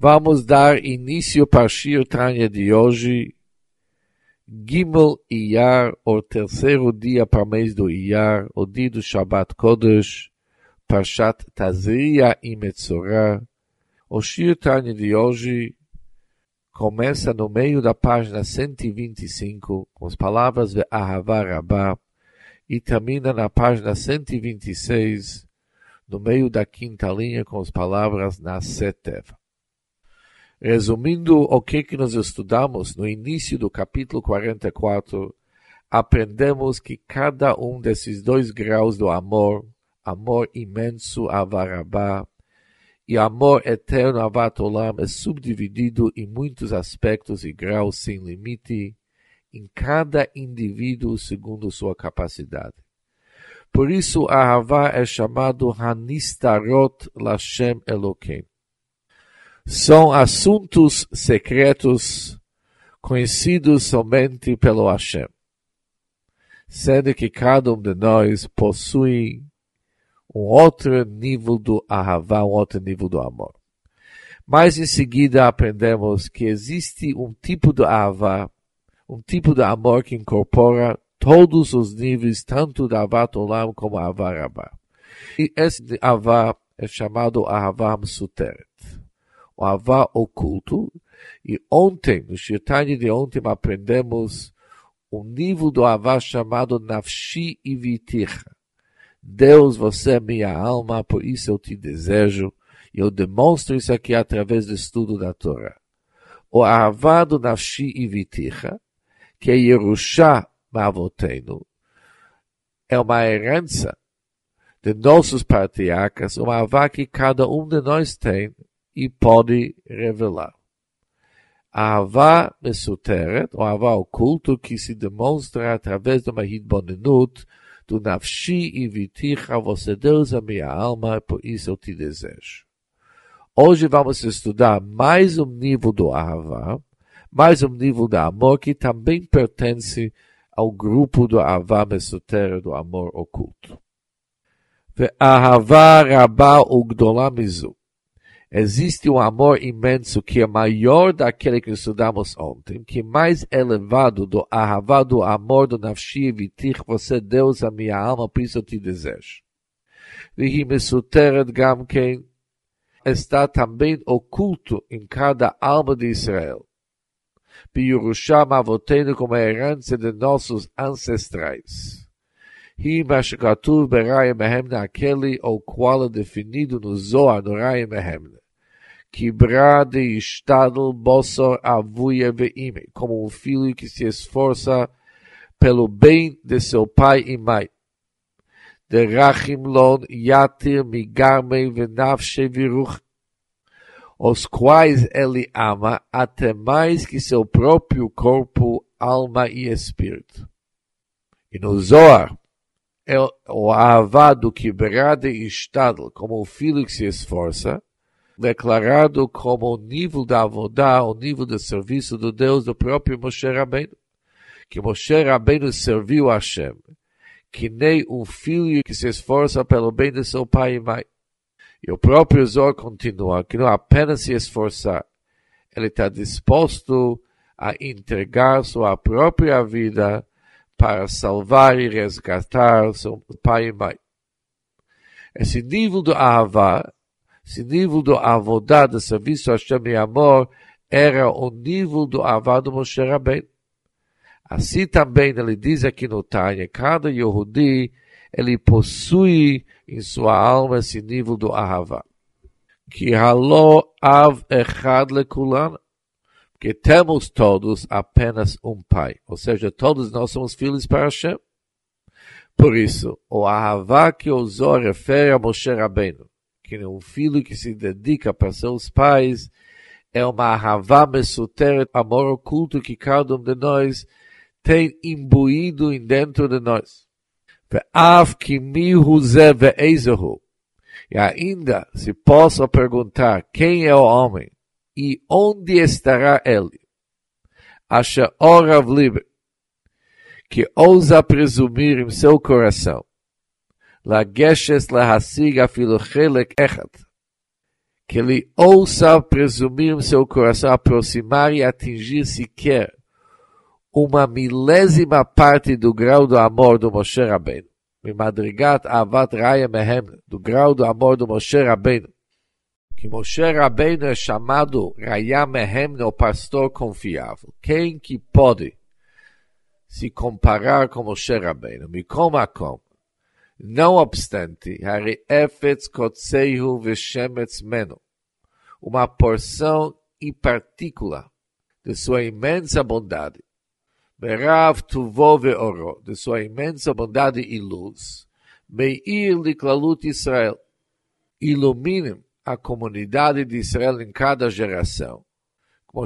Vamos dar início para Shir Tanya de hoje, Gimel Iyar, o terceiro dia para o mês do Iyar, o dia do Shabbat Kodesh, Parshat Tazria e Metzorah. O Shir Tanya de hoje começa no meio da página 125, com as palavras Ve'ahava Rabbah, e termina na página 126, no meio da quinta linha, com as palavras Naseh Teva. Resumindo o que nós estudamos no início do capítulo 44, aprendemos que cada um desses dois graus do amor, amor imenso, Ahava Rabbah, e amor eterno, Ahavat Olam, é subdividido em muitos aspectos e graus sem limite, em cada indivíduo segundo sua capacidade. Por isso, a Ahavá é chamado Hanistarot Lashem Elokeinu. São assuntos secretos conhecidos somente pelo Hashem, sendo que cada um de nós possui um outro nível do Ahavá, um outro nível do amor. Mas em seguida aprendemos que existe um tipo de Ahavá, um tipo de amor que incorpora todos os níveis, tanto da Ahavat Olam como a Ahava Rabbah. E esse Ahavá é chamado Ahavá Mesuteret, o Ahavá oculto. E ontem, no Shir Tanya de ontem, aprendemos um nível do Ahavá chamado Nafshi Iviticha. Deus, você é minha alma, por isso eu te desejo. E eu demonstro isso aqui através do estudo da Torá. O Ahavá do Nafshi Iviticha, que é Yerushá Ma'avoteinu, é uma herança de nossos patriarcas, uma Ahavá que cada um de nós tem e pode revelar. A Ahavá Mesuteret, o Ahavá oculto, que se demonstra através de uma Hidbonenut, do Nafshi Iviticha, você Deus é minha alma, por isso eu te desejo. Hoje vamos estudar mais um nível do Ahavá, mais um nível do amor que também pertence ao grupo do Ahavá Mesuteret, do amor oculto. Ve'ahava Rabbah ugdolah mizu. Existe um amor imenso que é maior daquele que estudamos ontem, que é mais elevado do Ahavá, do amor do Nafshi Ivitich, você Deus a minha alma, por isso eu te desejo. Vehi Mesuteret Gamken está também oculto em cada alma de Israel. Yerushá Ma'avoteinu, como a herança de nossos ancestrais. Hi Mashkatuv Beraya Mehemna, aquele o qual é definido no Zohar, no Raya Mehemna. Kibra de Ishtadl Bosor Avuya Ve'ime, como um filho que se esforça pelo bem de seu pai e mãe. De Rachim Lon Yatir Migarmei Venafshe Viruch, os quais ele ama até mais que seu próprio corpo, alma e espírito. E no Zohar, o Ahavá do Kibra de Ishtadl, como um filho que se esforça, declarado como o nível da avodá, o nível de serviço do Deus do próprio Moshe Rabbeinu, que Moshe Rabbeinu serviu a Hashem, que nem um filho que se esforça pelo bem de seu pai e mãe. E o próprio Zohar continua, que não apenas se esforçar, ele está disposto a entregar sua própria vida para salvar e resgatar seu pai e mãe. Esse nível do Ahavá, esse nível do avodá, do serviço a Hashem e amor, era o nível do Ahavá do Moshe Rabbeinu. Assim também ele diz aqui no Tanya, cada Yehudi, ele possui em sua alma esse nível do Ahavá. Ki halo av echad lekulan, porque temos todos apenas um pai, ou seja, todos nós somos filhos para Hashem. Por isso, o Ahavá que o Zohar refere a Moshe Rabbeinu, que é um filho que se dedica para seus pais, é uma Ahavá Mesuteret, amor oculto que cada um de nós tem imbuído dentro de nós. Ve'av ki mihu ze ve'ezehu. E ainda se possa perguntar quem é o homem e onde estará ele. Asher orav libe, que ousa presumir em seu coração, lageshes lahasig afilu chelek echad, que ele ouça presumir em seu coração aproximar e atingir sequer uma milésima parte do grau do amor do Moshe Rabbeinu. Mimadrigat Avat Raya Mehem, do grau do amor do Moshe Rabbeinu. Que Moshe Rabbeinu é chamado Raya Mehem, o pastor confiável. Quem que pode se comparar com Moshe Rabbeinu? Mikom Akom. Não obstante, Hari Efetz Kotzeihu Veshemetz Meno, uma porção e partícula de sua imensa bondade, Berav Tuvo Ve'oro, de sua imensa bondade e luz, Meir Liklalut Israel, iluminem a comunidade de Israel em cada geração, como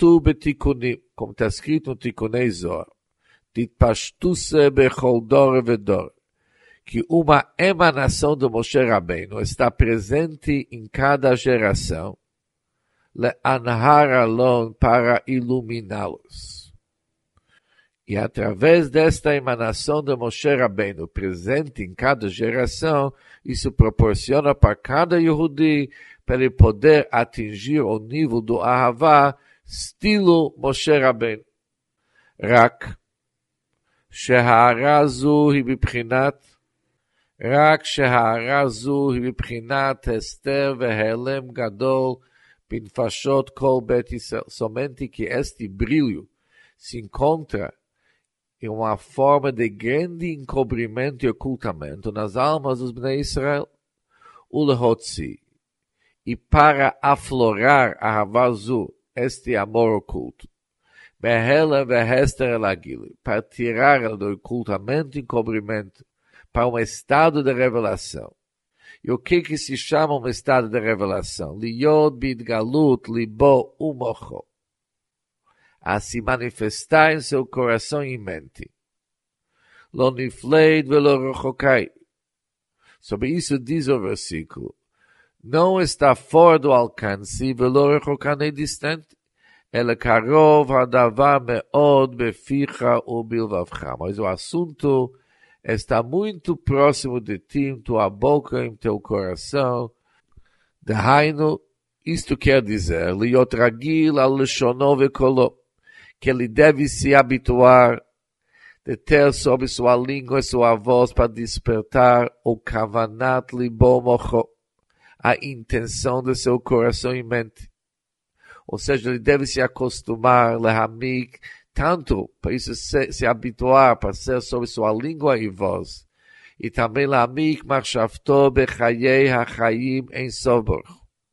está escrito no Tikunei Zohar, Titpashtuse Bechol Dor Vedor, que uma emanação do Moshe Rabbeinu está presente em cada geração, le'anhar alon, para iluminá-los. E através desta emanação do Moshe Rabbeinu presente em cada geração, isso proporciona para cada Yehudi para ele poder atingir o nível do Ahavá, estilo Moshe Rabbeinu. Rak, שההערה זו היא בבחינת רק שההערה זו היא בבחינת הסתר והלם גדול בנפשות כל בית ישראל. Somente que este brilho se encontra em uma forma de grande encobrimento e ocultamento nas almas dos Bnei Israel. Ulehotzi, e para aflorar a Havazu, este amor oculto, Behela vehester elagili, para tirar do ocultamento e encobrimento para um estado de revelação. E o que se chama um estado de revelação? Liyod bidgalut libo umocho. A se manifestar em seu coração e mente. Lo nifleid velo rochokai. Sobre isso diz o versículo. Não está fora do alcance velo rochokai nem distante. Ele karov hadavar meod beficha ubilvavcha. Mas o assunto está muito próximo de ti, em tua boca, em teu coração. Dehainu, isto quer dizer, liot ragil al leshono vekolo, que ele deve se habituar de ter sob sua língua e sua voz para despertar o kavanat libo mocho, a intenção de seu coração e mente. Ou seja, ele deve se acostumar, lehamik, tanto para isso se habituar, para ser sob sua língua e voz. E também lehamik machshavto bechayei hachayim en sobor.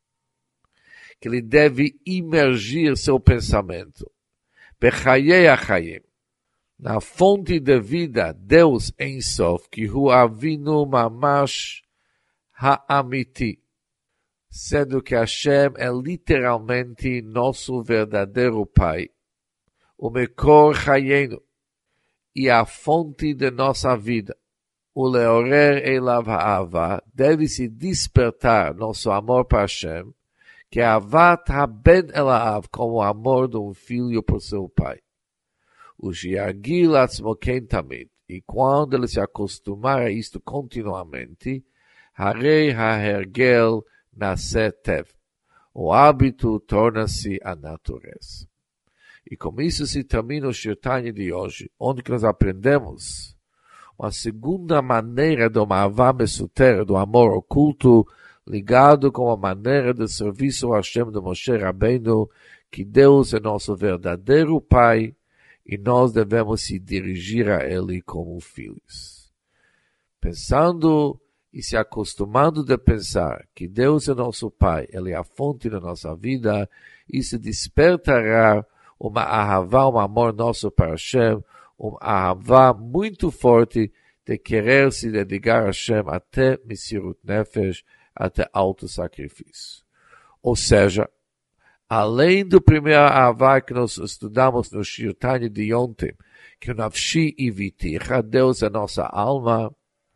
Que ele deve imergir seu pensamento. Bechayei hachayim. Na fonte de vida, Deus en sof, que hu avinu mamash ha'amiti. Sendo que Hashem é literalmente nosso verdadeiro Pai, o Mekor Chayenu, e a fonte de nossa vida. O Leorer Elav Ha'ava deve se despertar nosso amor para Hashem, que é Avat HaBen Elav, como o amor de um filho por seu pai. O Shiagil Atzmo Ken Tamid, e quando ele se acostumar a isto continuamente, Harei HaHergel Nasetev. O hábito torna-se a natureza. E com isso se termina o Shirtanya de hoje, onde nós aprendemos uma segunda maneira do Ma'avah Mesuter, do amor oculto, ligado com a maneira de serviço ao Hashem de Moshe Rabbeinu, que Deus é nosso verdadeiro Pai, e nós devemos se dirigir a Ele como filhos. Pensando e se acostumando de pensar que Deus é nosso Pai, Ele é a fonte da nossa vida, isso despertará uma ahavá, um amor nosso para Hashem, um ahavá muito forte de querer se dedicar a Hashem até Mesirut Nefesh, até auto-sacrifício. Ou seja, além do primeiro ahavá que nós estudamos no Shirtanya de ontem, que o Nafshi e Viticha, Deus é nossa alma,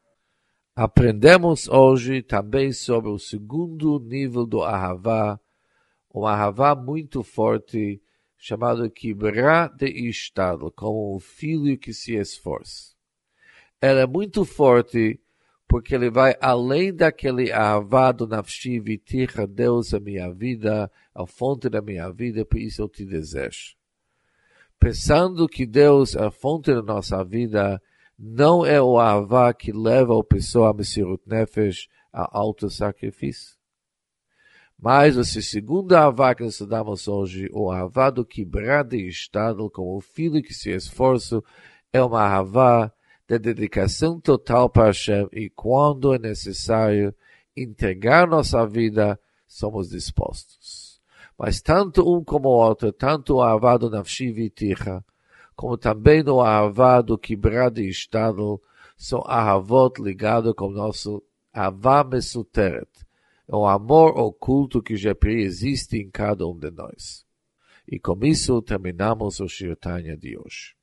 aprendemos hoje também sobre o segundo nível do Ahavá, um Ahavá muito forte, chamado Kibra de Ishtadl, como um filho que se esforça. Ela é muito forte porque ele vai além daquele ahavá do nafshi viticha, Deus é minha vida, a fonte da minha vida, por isso eu te desejo. Pensando que Deus é a fonte da nossa vida, não é o ahavá que leva a pessoa a Mesirut Nefesh, a auto-sacrifício. Mas esse segundo ahavá que nós estudamos hoje, o ahavá do Kibrad de Ishtadl, como o filho que se esforça, é uma ahavá de dedicação total para Hashem, e quando é necessário entregar nossa vida, somos dispostos. Mas tanto um como o outro, tanto o ahavá do Nafshi Viticha, como também o ahavá do Kibrad de Ishtadl, são ahavot ligados com o nosso ahavá mesuteret, é um amor oculto que já existe em cada um de nós. E com isso terminamos o Shir Tanya de hoje.